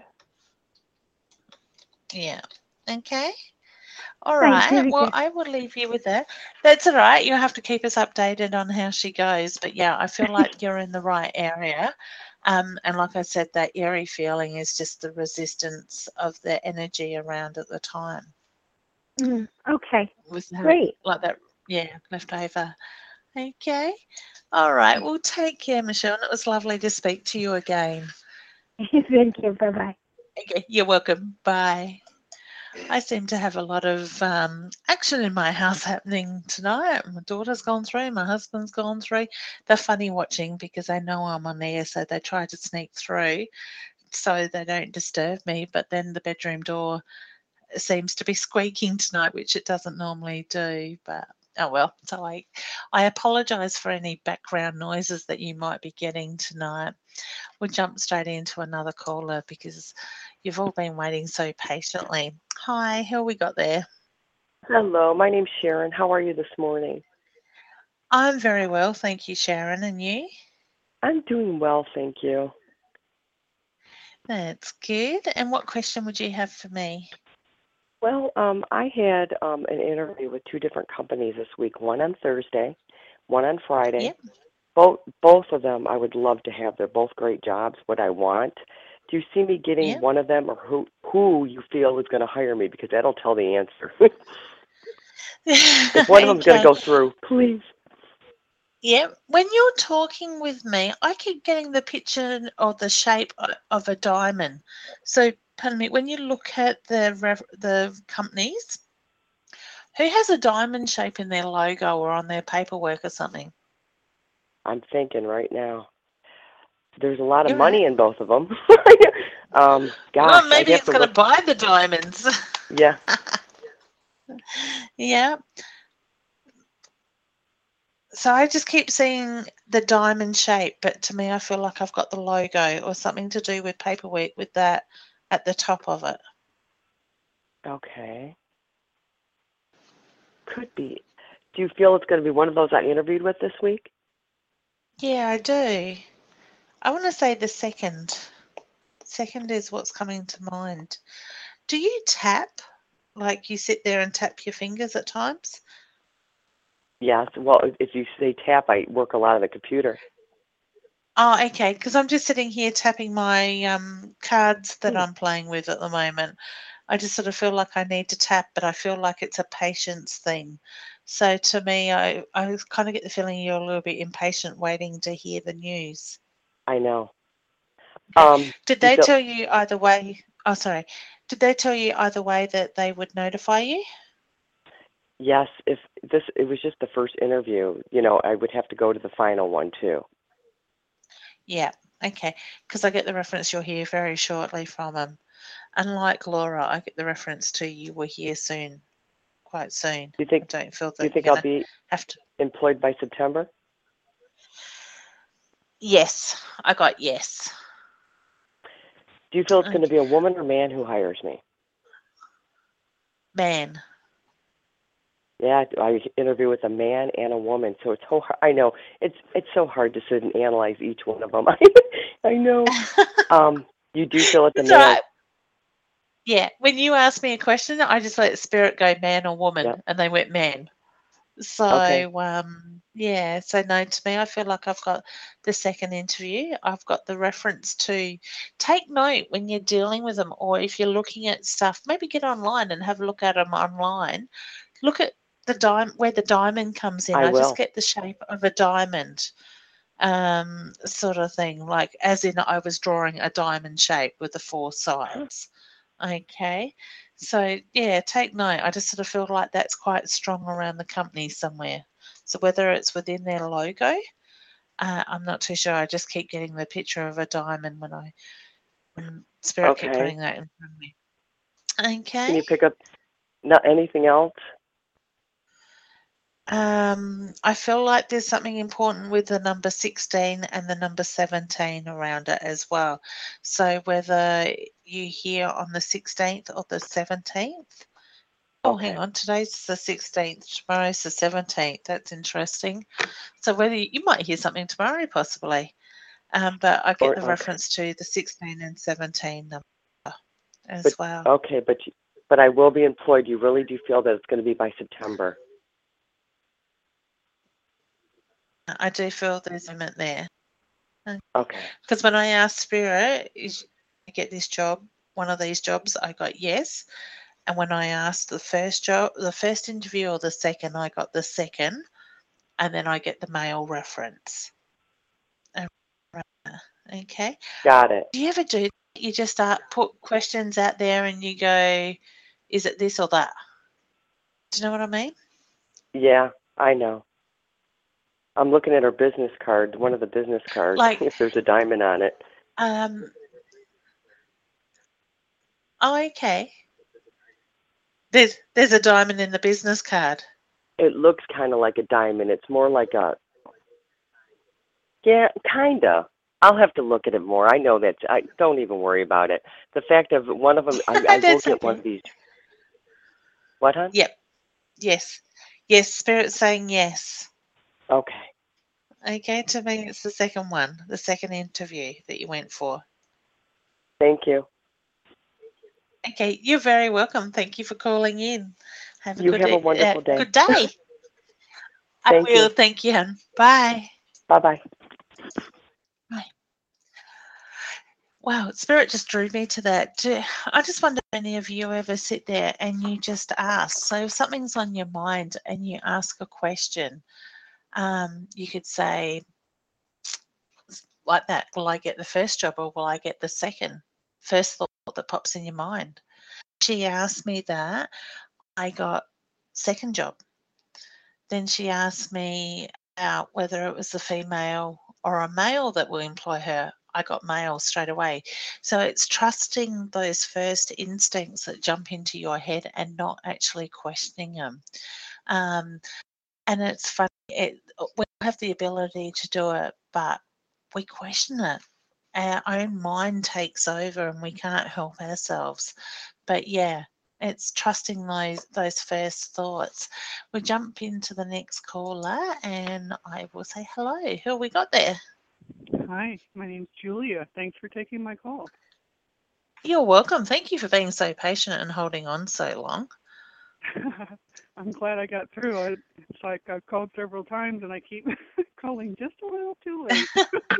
Yeah. Okay. All Thank right. you. Well, I will leave you with that. That's all right. You'll have to keep us updated on how she goes. But yeah, I feel like you're in the right area. Um, and like I said, that eerie feeling is just the resistance of the energy around at the time. Mm, okay. With having Great. like that, yeah, left over. Okay. All right. Well, take care, Michelle. And it was lovely to speak to you again. Thank you. Bye bye. Okay. You're welcome. Bye. I seem to have a lot of um, action in my house happening tonight. My daughter's gone through, my husband's gone through. They're funny watching because they know I'm on there, so they try to sneak through so they don't disturb me. But then the bedroom door seems to be squeaking tonight, which it doesn't normally do. But oh well. So I, I apologise for any background noises that you might be getting tonight. We'll jump straight into another caller because you've all been waiting so patiently. Hi, who we got there? Hello, my name's Sharon. How are you this morning? I'm very well, thank you, Sharon. And you? I'm doing well, thank you. That's good. And what question would you have for me? Well, um, I had um, an interview with two different companies this week, one on Thursday, one on Friday. Yep. Both both of them I would love to have. They're both great jobs, what I want. Do you see me getting Yep. one of them, or who who you feel is going to hire me? Because that'll tell the answer. If one of them's going to Okay. go through, please. Yeah, when you're talking with me, I keep getting the picture or the shape o- of a diamond. So, pardon me, when you look at the rev- the companies, who has a diamond shape in their logo or on their paperwork or something? I'm thinking right now. There's a lot of You're money right. in both of them. um, gosh, Well, maybe I'd have it's to going to look. buy the diamonds. Yeah. Yeah. So I just keep seeing the diamond shape, but to me, I feel like I've got the logo or something to do with paperwork with that at the top of it. Okay. Could be. Do you feel it's going to be one of those I interviewed with this week? Yeah, I do. I want to say the second. Second is what's coming to mind. Do you tap? Like you sit there and tap your fingers at times? Yes. Well, if you say tap, I work a lot on the computer. Oh, okay. Because I'm just sitting here tapping my um, cards that Hmm. I'm playing with at the moment. I just sort of feel like I need to tap, but I feel like it's a patience thing. So to me, I, I kind of get the feeling you're a little bit impatient waiting to hear the news. I know. Okay. Um, Did do you they feel, tell you either way? Oh, sorry. Did they tell you either way that they would notify you? yes, if this, it was just the first interview, you know, I would have to go to the final one too. Yeah. Okay. Because I get the reference you'll hear very shortly from them. Unlike Laura, I get the reference to you were here soon, quite soon. Do you I think, don't feel do you that think you're I'll going to be have to. employed by September? Yes. I got yes. Do you feel it's going to Okay. be a woman or man who hires me? Man. Yeah, I interview with a man and a woman, so it's so hard. I know it's it's so hard to sit and analyze each one of them. I know. Um, you do feel it's a It's all man. right. Yeah. When you ask me a question, I just let spirit go man or woman, Yep. and they went man. Okay. So, um, yeah, so no, to me, I feel like I've got the second interview. I've got the reference to take note when you're dealing with them, or if you're looking at stuff, maybe get online and have a look at them online. Look at the diamond, where the diamond comes in. I I just will. get the shape of a diamond, um, sort of thing, like as in I was drawing a diamond shape with the four sides. Okay. So yeah, take note. I just sort of feel like that's quite strong around the company somewhere. So whether it's within their logo, uh, I'm not too sure. I just keep getting the picture of a diamond when I when Spirit keep Okay. putting that in front of me. Can Okay. you pick up not anything else? Um, I feel like there's something important with the number sixteen and the number seventeen around it as well. So whether you hear on the sixteenth or the seventeenth. Oh, hang Okay. on. Today's the sixteenth. Tomorrow's the seventeenth. That's interesting. So whether you, you might hear something tomorrow, possibly. Um, but I get Or the okay. reference to the sixteen and seventeen number But as well. okay, but you, but I will be employed. You really do feel that it's going to be by September? I do feel there's a movement there. Okay. Because when I asked Spirit, is you get this job, one of these jobs, I got yes. And when I asked the first job, the first interview or the second, I got the second. And then I get the male reference. Okay. Got it. Do you ever do you just start put questions out there and you go, is it this or that? Do you know what I mean? Yeah, I know. I'm looking at her business card, one of the business cards, Like, if there's a diamond on it. um, oh, okay. There's there's a diamond in the business card. It looks kind of like a diamond. It's more like a, yeah, kind of. I'll have to look at it more. I know that. I don't even worry about it. The fact of one of them, I, I will That's get one okay. of these. What, hon? Yep. Yes. Yes. Spirit's saying yes. Okay. Okay. To me, it's the second one, the second interview that you went for. Thank you. Okay. You're very welcome. Thank you for calling in. Have a You good have a uh, wonderful day. good day. I Thank will. you. Thank you, hon. Bye. Bye bye. Bye. Wow, Spirit just drew me to that. Do- I just wonder if any of you ever sit there and you just ask. So if something's on your mind and you ask a question, um, you could say like that, will I get the first job or will I get the second? First thought that pops in your mind. She asked me that. I got second job. Then she asked me about whether it was a female or a male that will employ her. I got male straight away. So it's trusting those first instincts that jump into your head and not actually questioning them. Um, And it's funny, it, we have the ability to do it, but we question it. Our own mind takes over and we can't help ourselves. But yeah, it's trusting those those first thoughts. We'll jump into the next caller and I will say hello. Who have we got there? Hi, my name's Julia. Thanks for taking my call. You're welcome. Thank you for being so patient and holding on so long. I'm glad I got through. I, it's like I've called several times and I keep calling just a little too late.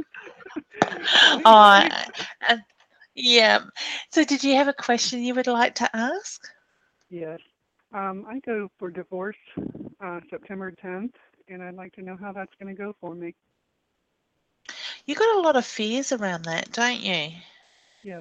So Oh, anyway, and yeah. So did you have a question you would like to ask? yes. Um, I go for divorce uh, September tenth, and I'd like to know how that's going to go for me. You got a lot of fears around that, don't you? Yes.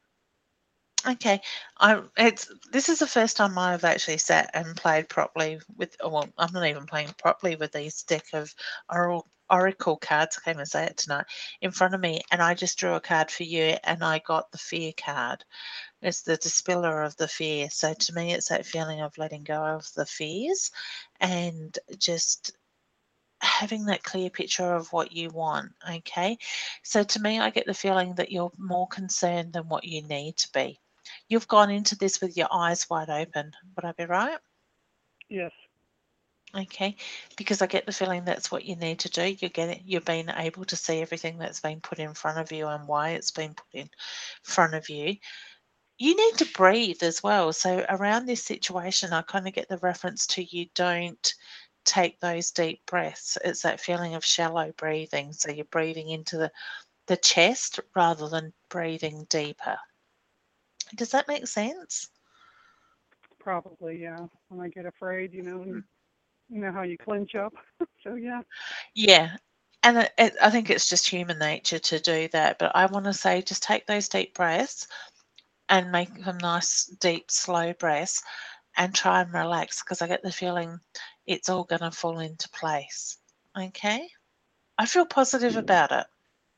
Okay, I it's this is the first time I've actually sat and played properly with. oh, Well, I'm not even playing properly with these deck of oral oracle cards. I can't even say it tonight in front of me, and I just drew a card for you, and I got the fear card. It's the dispiller of the fear. So to me, it's that feeling of letting go of the fears, and just having that clear picture of what you want. Okay, so to me, I get the feeling that you're more concerned than what you need to be. You've gone into this with your eyes wide open. Would I be right? Yes. Okay, because I get the feeling that's what you need to do. You're getting, you're being able to see everything that's been put in front of you and why it's been put in front of you. You need to breathe as well. So around this situation, I kind of get the reference to you don't take those deep breaths. It's that feeling of shallow breathing. So you're breathing into the, the chest rather than breathing deeper. Does that make sense? Probably, yeah. When I get afraid, you know, you, you know how you clench up. So yeah. Yeah. And it, it, I think it's just human nature to do that. But I want to say just take those deep breaths and make them nice, deep, slow breaths and try and relax because I get the feeling it's all going to fall into place. Okay? I feel positive about it.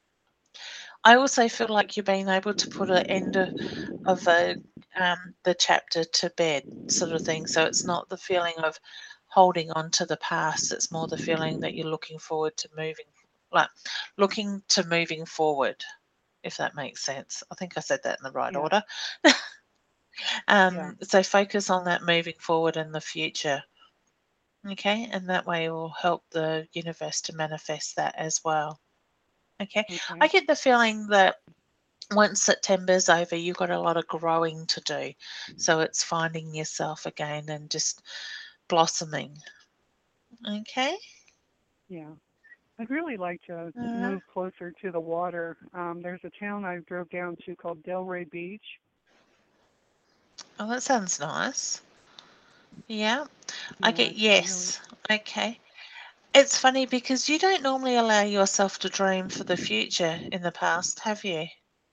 I also feel like you're being able to put an end of, of a, um, the chapter to bed, sort of thing. So it's not the feeling of holding on to the past. It's more the feeling that you're looking forward to moving, like looking to moving forward, if that makes sense. I think I said that in the right Yeah. order. um, Yeah. So focus on that moving forward in the future. Okay, and that way it will help the universe to manifest that as well. Okay, Okay. I get the feeling that once September's over, you've got a lot of growing to do. So it's finding yourself again and just blossoming. Okay. Yeah. I'd really like to All right. move closer to the water. Um, there's a town I drove down to called Delray Beach. Oh, that sounds nice. Yeah. I Yeah, get it's really, yes. Okay. It's funny because you don't normally allow yourself to dream for the future in the past, have you?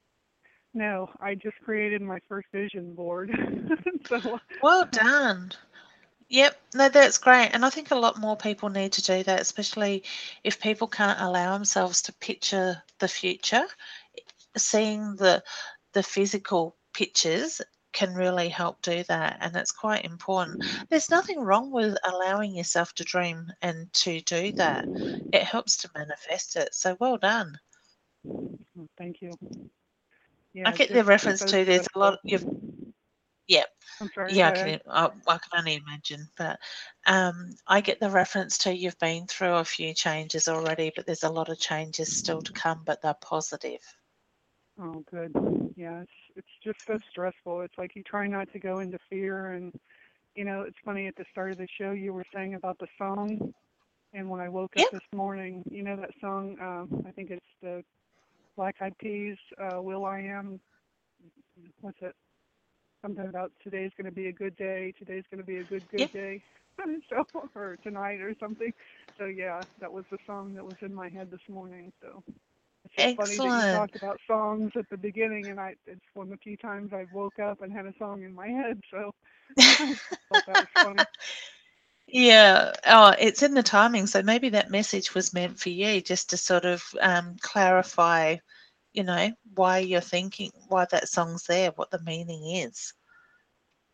no, I just created my first vision board. So, Well done. Yep, no, that's great. And I think a lot more people need to do that, especially if people can't allow themselves to picture the future. Seeing the the physical pictures can really help do that, and it's quite important. There's nothing wrong with allowing yourself to dream and to do that. It helps to manifest it. So well done. oh, thank you. I Yeah, get the just it's reference so to there's a lot stressful. you've yeah. I'm sorry, Yeah, go I ahead. can. I, I can only imagine, but um, I get the reference to you've been through a few changes already, but there's a lot of changes still to come, but they're positive. Oh, good. Yeah, it's it's just so stressful. It's like you try not to go into fear, and you know, it's funny at the start of the show you were saying about the song, and when I woke up Yep. this morning, you know that song. Um, I think it's the Black Eyed Peas, uh, "Will I Am." What's it? Something about today's going to be a good day. Today's going to be a good Yep. good day. So, or tonight or something. So yeah, that was the song that was in my head this morning. So. It's just funny that you Excellent. talked about songs at the beginning, and I it's one of the few times I've woke up and had a song in my head, so I thought that was funny. Yeah. Oh, it's in the timing, so maybe that message was meant for you, just to sort of um, clarify, you know, why you're thinking, why that song's there, what the meaning is.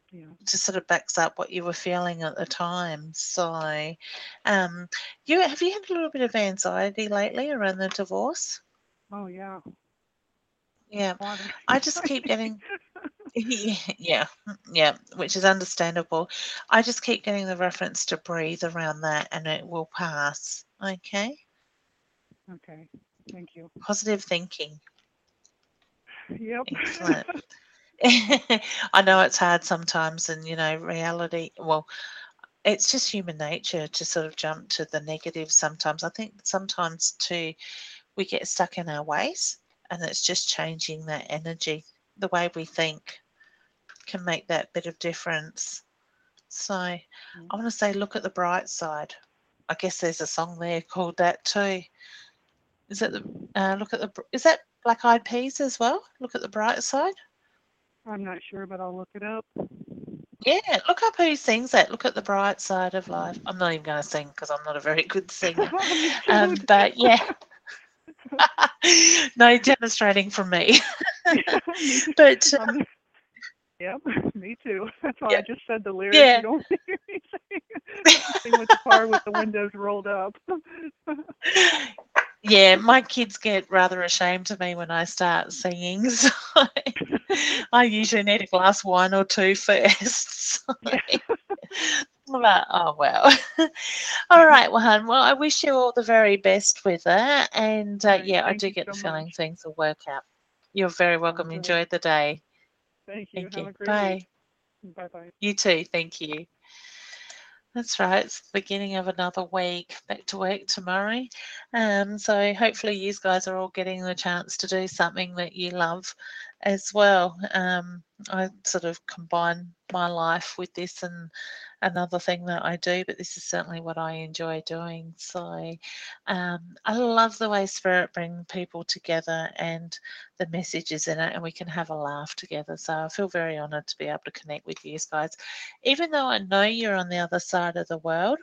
Yeah. just sort of backs up what you were feeling at the time. So, um, you have you had a little bit of anxiety lately around the divorce? Oh yeah. Yeah, A lot of I just keep getting yeah, yeah, which is understandable. I just keep getting the reference to breathe around that, and it will pass. Okay, Okay. Thank you. positive thinking. Yep. Excellent. I know it's hard sometimes, and you know, reality. Well, it's just human nature to sort of jump to the negative sometimes. I think sometimes too, we get stuck in our ways, and it's just changing that energy. The way we think can make that bit of difference. So I want to say, look at the bright side. I guess there's a song there called that too. Is it the uh, look at the is that Black Eyed Peas as well? Look at the bright side. I'm not sure, but I'll look it up. Yeah, look up who sings that. Look at the bright side of life. I'm not even going to sing because I'm not a very good singer. Me Um, too. but yeah, no demonstrating from me. Me too. But uh, I'm, yep, me too. That's why yeah, I just said the lyrics. yeah. You don't hear me sing. Sing with the car with the windows rolled up. Yeah, my kids get rather ashamed of me when I start singing. So I usually need a glass of wine or two first. So, Yeah. but, oh, well. All right, well, hon, well, I wish you all the very best with it. And All uh, right. yeah, I Thank do you get so the much. feeling things will work out. You're very Oh, welcome. good. Enjoy the day. Thank you. Thank Have you. a great Bye. week. Bye bye. You too. Thank you. That's right. It's the beginning of another week. Back to work tomorrow. Um, so hopefully you guys are all getting the chance to do something that you love as well. Um, I sort of combine my life with this and another thing that I do, but this is certainly what I enjoy doing. So um, I love the way Spirit bring people together and the messages in it, and we can have a laugh together. So I feel very honoured to be able to connect with you guys. Even though I know you're on the other side of the world,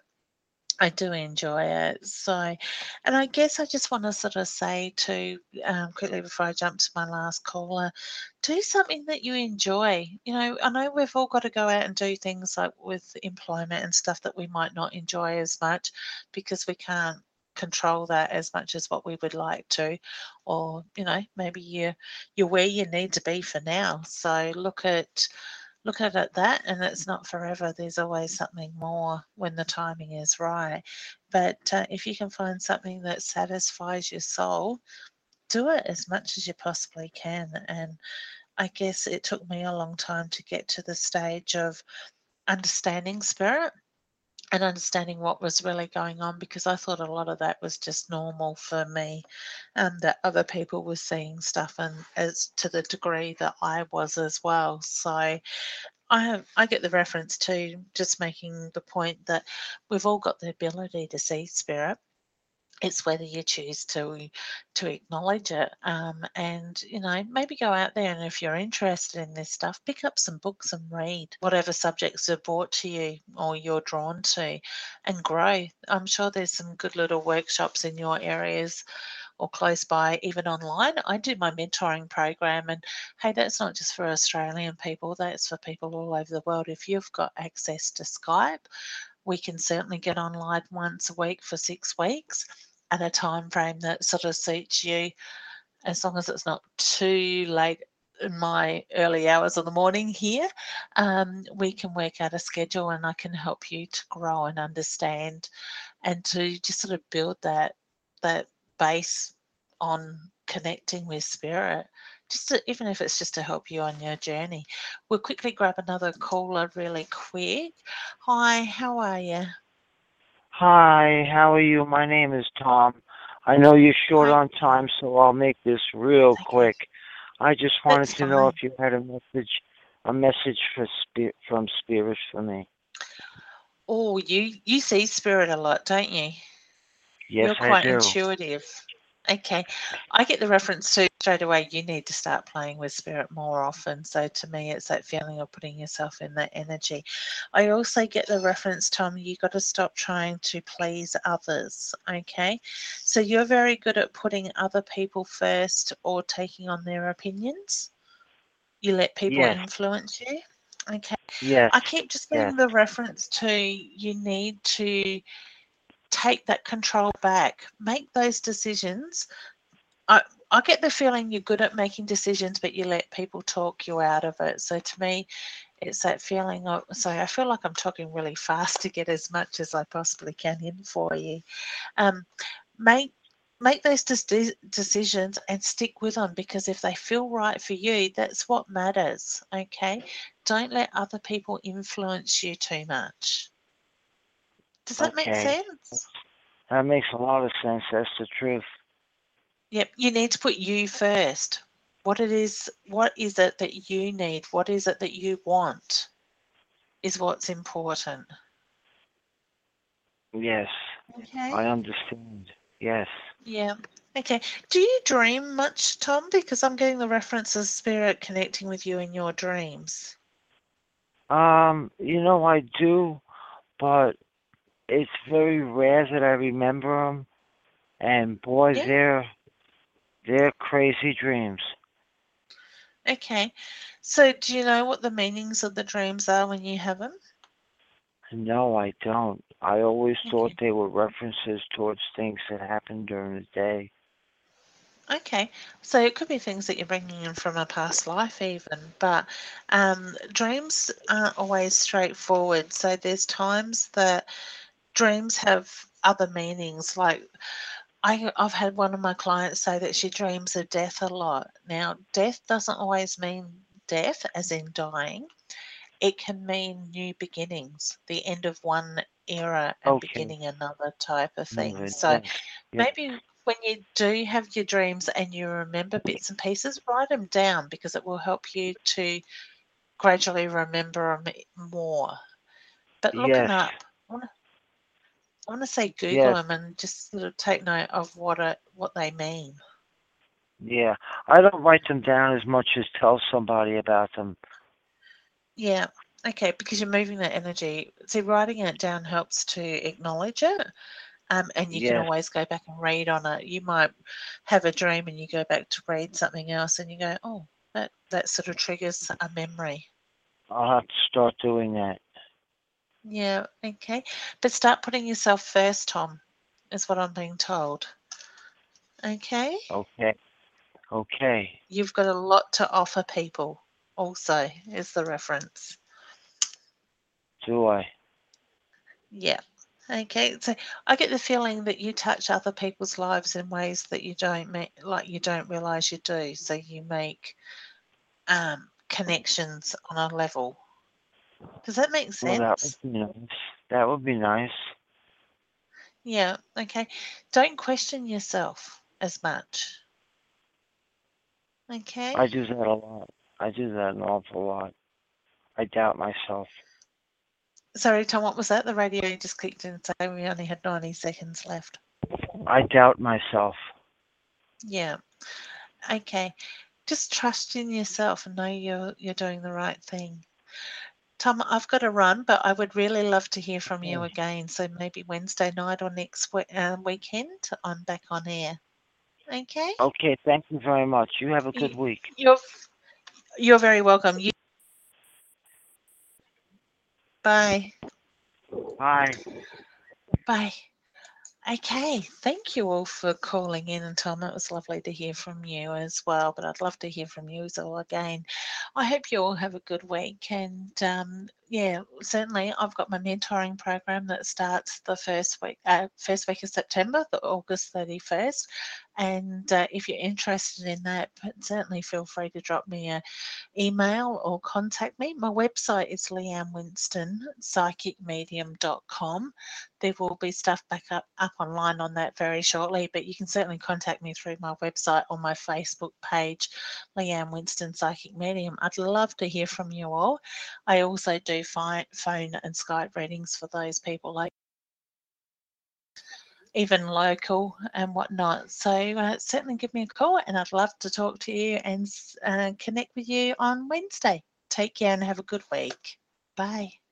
I do enjoy it. So, and I guess I just want to sort of say to um, quickly before I jump to my last caller, do something that you enjoy. You know, I know we've all got to go out and do things like with employment and stuff that we might not enjoy as much because we can't control that as much as what we would like to, or you know, maybe you you're where you need to be for now. So look at look at it that, and it's not forever. There's always something more when the timing is right. But uh, if you can find something that satisfies your soul, do it as much as you possibly can. And I guess it took me a long time to get to the stage of understanding spirit and understanding what was really going on, because I thought a lot of that was just normal for me, and that other people were seeing stuff and as to the degree that I was as well. So I have, I get the reference to just making the point that we've all got the ability to see spirit. It's whether you choose to to acknowledge it, um, and you know, maybe go out there, and if you're interested in this stuff, pick up some books and read whatever subjects are brought to you or you're drawn to, and grow. I'm sure there's some good little workshops in your areas or close by, even online. I do my mentoring program, and hey, that's not just for Australian people, that's for people all over the world. If you've got access to Skype, we can certainly get online once a week for six weeks at a time frame that sort of suits you, as long as it's not too late in my early hours of the morning here. Um, we can work out a schedule, and I can help you to grow and understand, and to just sort of build that that base on connecting with spirit, just to, even if it's just to help you on your journey. We'll quickly grab another caller really quick. Hi, how are you? Hi, how are you? My name is Tom. I know you're short Hi. on time, so I'll make this real Okay, quick. I just wanted that's to know if fine. you had a message, a message for spi- from Spirit for me. Oh, you you see spirit a lot, don't you? Yes, You're I quite do. intuitive. Okay. I get the reference to straight away, you need to start playing with spirit more often. So to me, it's that feeling of putting yourself in that energy. I also get the reference, Tom, you got to stop trying to please others. Okay. So you're very good at putting other people first or taking on their opinions. You let people Yes. influence you. Okay. Yes. I keep just Yes. getting the reference to you need to take that control back, make those decisions. I, I get the feeling you're good at making decisions, but you let people talk you out of it. So to me, it's that feeling of, so I feel like I'm talking really fast to get as much as I possibly can in for you. Um, make make those de- decisions and stick with them, because if they feel right for you, that's what matters. Okay, don't let other people influence you too much. Does that make Okay. sense? That makes a lot of sense. That's the truth. Yep, you need to put you first. What it is, what is it that you need? What is it that you want is what's important. Yes. Okay. I understand. Yes. Yeah. Okay. Do you dream much, Tom? Because I'm getting the reference of spirit connecting with you in your dreams. Um, you know, I do, but it's very rare that I remember them. And boy, Yeah. they're they're crazy dreams. Okay. So do you know what the meanings of the dreams are when you have them? No, I don't. I always thought Okay. they were references towards things that happened during the day. Okay, so it could be things that you're bringing in from a past life even, but um, dreams aren't always straightforward. So there's times that dreams have other meanings. Like I, I've had one of my clients say that she dreams of death a lot. Now, death doesn't always mean death, as in dying. It can mean new beginnings, the end of one era and Okay. beginning another type of thing. Moving. So Yes. Yes. maybe when you do have your dreams and you remember bits and pieces, write them down, because it will help you to gradually remember them more. But look them Yes. up. I want to, I want to say Google Yes. them and just sort of take note of what it, what they mean. Yeah. I don't write them down as much as tell somebody about them. Yeah. Okay, because you're moving that energy. See, writing it down helps to acknowledge it. Um, and you can Yes. always go back and read on it. You might have a dream and you go back to read something else and you go, oh, that, that sort of triggers a memory. I'll have to start doing that. Yeah, okay. But start putting yourself first, Tom, is what I'm being told. Okay? Okay. Okay. You've got a lot to offer people, also, is the reference. Do I? Yeah. Okay, so I get the feeling that you touch other people's lives in ways that you don't make, like you don't realize you do. So you make um, connections on a level. Does that make Well, that would sense? be nice. That would be nice. Yeah. Okay. Don't question yourself as much. Okay. I do that a lot. I do that an awful lot. I doubt myself. Sorry, Tom. What was that? The radio just clicked in, so we only had ninety seconds left. I doubt myself. Yeah. Okay. Just trust in yourself and know you're you're doing the right thing. Tom, I've got to run, but I would really love to hear from you again. So maybe Wednesday night or next we- uh, weekend, I'm back on air. Okay. Okay, thank you very much. You have a good Y- week. You're you're very welcome. You, bye. Bye. Bye. Okay, thank you all for calling in, and Tom, it was lovely to hear from you as well, but I'd love to hear from you all again. I hope you all have a good week, and um, yeah, certainly I've got my mentoring program that starts the first week, uh, first week of September, the August thirty-first, and uh, if you're interested in that, certainly feel free to drop me a email or contact me. My website is Leanne Winston, psychic medium dot com. There will be stuff back up, up online on that very shortly, but you can certainly contact me through my website or my Facebook page, Leanne Winston Psychic Medium. I'd love to hear from you all. I also do fi- phone and Skype readings for those people, like even local and whatnot. So uh, certainly give me a call, and I'd love to talk to you and uh, connect with you on Wednesday. Take care and have a good week. Bye.